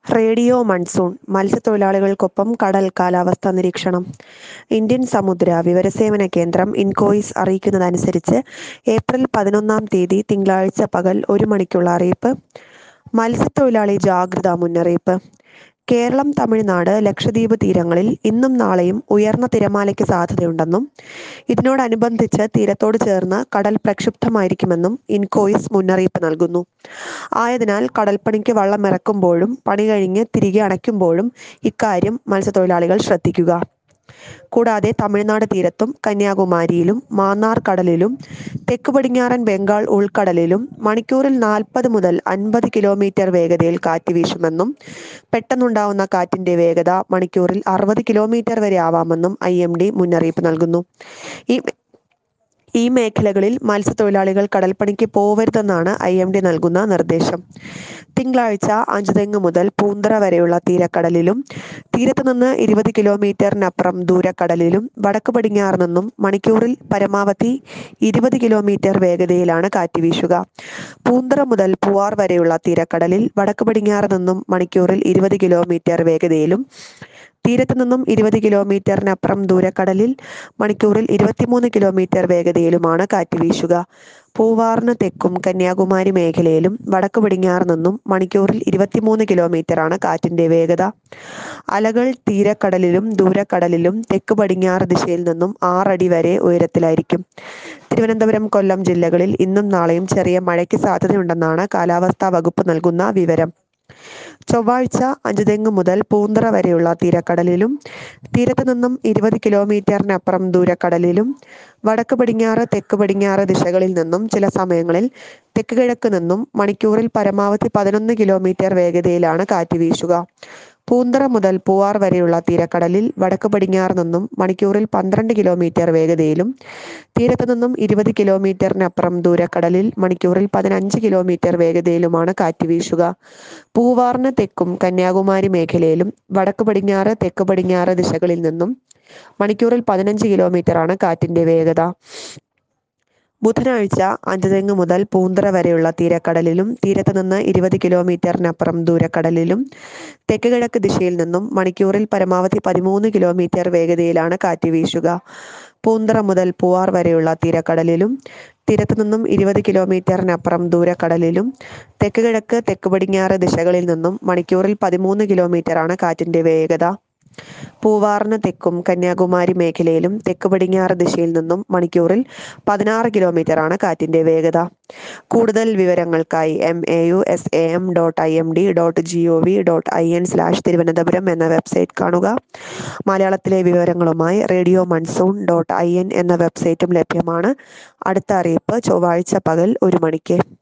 Radio monsoon മത്സ്യത്തൊഴിലാളികൾക്കൊപ്പം കടൽ കാലാവസ്ഥാ നിരീക്ഷണം. ഇന്ത്യൻ സമുദ്ര വിവരസേവന കേന്ദ്രം ഇൻകോയിസ് അറിയിക്കുന്നതനുസരിച്ച് ഏപ്രിൽ 11 തിങ്കളാഴ്ച പകൽ 1 മണിക്കുള്ള അറിയിപ്പ്. മത്സ്യത്തൊഴിലാളി ജാഗ്രതാ മുന്നറിയിപ്പ്. കേരളം, തമിഴ്നാട്, ലക്ഷദ്വീപ് തീരങ്ങളിൽ ഇന്നും നാളെയും ഉയർന്ന തിരമാലയ്ക്ക് സാധ്യതയുണ്ടെന്നും ഇതിനോടനുബന്ധിച്ച് തീരത്തോട് ചേർന്ന് കടൽ പ്രക്ഷുബ്ധമായിരിക്കുമെന്നും ഇൻകോയിസ് മുന്നറിയിപ്പ് നൽകുന്നു. ആയതിനാൽ കടൽപ്പണിക്ക് വള്ളമിറക്കുമ്പോഴും പണി കഴിഞ്ഞ് തിരികെ അണയ്ക്കുമ്പോഴും ഇക്കാര്യം മത്സ്യത്തൊഴിലാളികൾ ശ്രദ്ധിക്കുക. കൂടാതെ തമിഴ്നാട് തീരത്തും കന്യാകുമാരിയിലും മാന്നാർ കടലിലും തെക്ക് പടിഞ്ഞാറൻ ബംഗാൾ ഉൾക്കടലിലും മണിക്കൂറിൽ 40 മുതൽ 50 കിലോമീറ്റർ വേഗതയിൽ കാറ്റ് വീശുമെന്നും പെട്ടെന്നുണ്ടാവുന്ന കാറ്റിന്റെ വേഗത മണിക്കൂറിൽ 60 കിലോമീറ്റർ വരെ ആവാമെന്നും IMD മുന്നറിയിപ്പ് നൽകുന്നു. ഈ മേഖലകളിൽ മത്സ്യത്തൊഴിലാളികൾ കടൽപ്പണിക്ക് പോവരുതെന്നാണ് IMD നൽകുന്ന നിർദ്ദേശം. തിങ്കളാഴ്ച അഞ്ചുതെങ്ങ് മുതൽ പൂന്തറ വരെയുള്ള തീരക്കടലിലും തീരത്ത് നിന്ന് 20 കിലോമീറ്ററിനപ്പുറം ദൂരക്കടലിലും വടക്ക് പടിഞ്ഞാറ് നിന്നും മണിക്കൂറിൽ പരമാവധി 20 കിലോമീറ്റർ വേഗതയിലാണ് കാറ്റ് വീശുക. പൂന്തറ മുതൽ പൂവാർ വരെയുള്ള തീരക്കടലിൽ വടക്ക് പടിഞ്ഞാറ് നിന്നും മണിക്കൂറിൽ 20 കിലോമീറ്റർ വേഗതയിലും തീരത്ത് നിന്നും 20 കിലോമീറ്ററിനപ്പുറം ദൂരക്കടലിൽ മണിക്കൂറിൽ 23 കിലോമീറ്റർ വേഗതയിലുമാണ് കാറ്റ് വീശുക. പൂവാറിന് തെക്കും കന്യാകുമാരി മേഖലയിലും വടക്ക് പടിഞ്ഞാറ് നിന്നും മണിക്കൂറിൽ 23 കിലോമീറ്ററാണ് കാറ്റിന്റെ വേഗത. അലകൾ തീരക്കടലിലും ദൂരക്കടലിലും തെക്ക് പടിഞ്ഞാറ് ദിശയിൽ നിന്നും 6 അടി വരെ ഉയരത്തിലായിരിക്കും. തിരുവനന്തപുരം, കൊല്ലം ജില്ലകളിൽ ഇന്നും നാളെയും ചെറിയ മഴയ്ക്ക് സാധ്യതയുണ്ടെന്നാണ് കാലാവസ്ഥാ വകുപ്പ് നൽകുന്ന വിവരം. ചൊവ്വാഴ്ച അഞ്ചുതെങ്ങ് മുതൽ പൂന്തറ വരെയുള്ള തീരക്കടലിലും തീരത്ത് നിന്നും 20 കിലോമീറ്ററിനപ്പുറം ദൂരക്കടലിലും വടക്ക് പടിഞ്ഞാറ് തെക്ക് പടിഞ്ഞാറ് ദിശകളിൽ നിന്നും ചില സമയങ്ങളിൽ തെക്ക് കിഴക്ക് നിന്നും മണിക്കൂറിൽ പരമാവധി 11 കിലോമീറ്റർ വേഗതയിലാണ് കാറ്റ് വീശുക. പൂന്തറ മുതൽ പൂവാർ വരെയുള്ള തീരക്കടലിൽ വടക്ക് പടിഞ്ഞാറ് നിന്നും മണിക്കൂറിൽ 12 കിലോമീറ്റർ വേഗതയിലും തീരത്ത് നിന്നും 20 കിലോമീറ്ററിനപ്പുറം ദൂരക്കടലിൽ മണിക്കൂറിൽ 15 കിലോമീറ്റർ വേഗതയിലുമാണ് കാറ്റ് വീശുക. പൂവാറിന് തെക്കും കന്യാകുമാരി മേഖലയിലും വടക്ക് പടിഞ്ഞാറ് തെക്ക് പടിഞ്ഞാറ് ദിശകളിൽ നിന്നും മണിക്കൂറിൽ 15 കിലോമീറ്ററാണ് കാറ്റിന്റെ വേഗത. ബുധനാഴ്ച അഞ്ചുതെങ്ങ് മുതൽ പൂന്തറ വരെയുള്ള തീരക്കടലിലും തീരത്ത് നിന്ന് 20 കിലോമീറ്ററിനപ്പുറം ദൂരക്കടലിലും തെക്ക് കിഴക്ക് ദിശയിൽ നിന്നും മണിക്കൂറിൽ പരമാവധി 13 കിലോമീറ്റർ വേഗതയിലാണ് കാറ്റ് വീശുക. പൂന്തറ മുതൽ പൂവാർ വരെയുള്ള തീരക്കടലിലും തീരത്ത് നിന്നും 20 കിലോമീറ്ററിനപ്പുറം ദൂരക്കടലിലും തെക്ക് കിഴക്ക് തെക്ക് പടിഞ്ഞാറ് ദിശകളിൽ നിന്നും മണിക്കൂറിൽ 13 കിലോമീറ്ററാണ് കാറ്റിന്റെ വേഗത. പൂവാറിന് തെക്കും കന്യാകുമാരി മേഖലയിലും തെക്ക് പടിഞ്ഞാറ് ദിശയിൽ നിന്നും മണിക്കൂറിൽ 16 കിലോമീറ്ററാണ് കാറ്റിന്റെ വേഗത. കൂടുതൽ വിവരങ്ങൾക്കായി mausam.imd.gov.in/തിരുവനന്തപുരം എന്ന വെബ്സൈറ്റ് കാണുക. മലയാളത്തിലെ വിവരങ്ങളുമായി റേഡിയോ മൺസൂൺ.in എന്ന വെബ്സൈറ്റും ലഭ്യമാണ്. അടുത്ത അറിയിപ്പ് ചൊവ്വാഴ്ച പകൽ 1 മണിക്ക്.